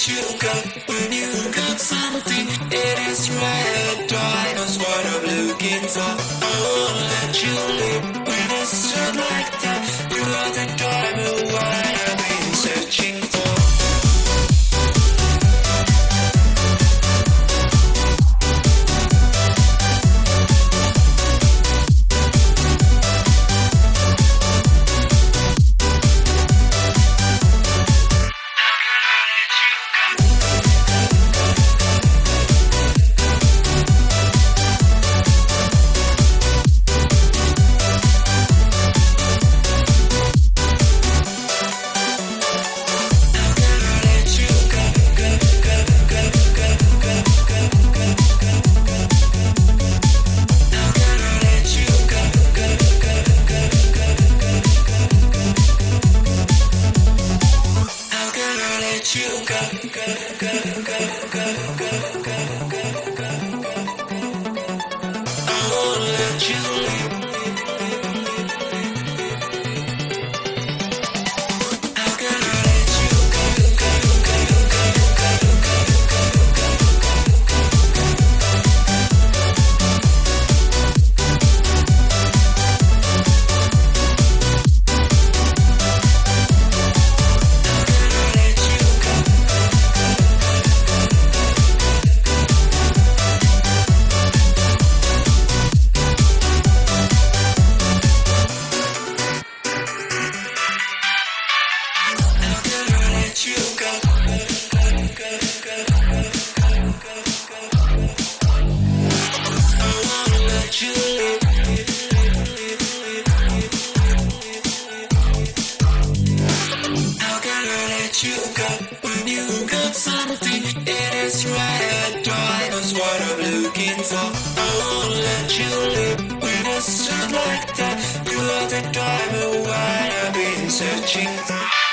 you go when you got something. It is right, I knows what I'm looking for. I won't let you leave when it's just like that. You are the diamond what I've been searching for. You go when you got something. It is right, I knows what I'm looking for. I won't let you leave when it's just like that. You are the diamond what I've been searching for.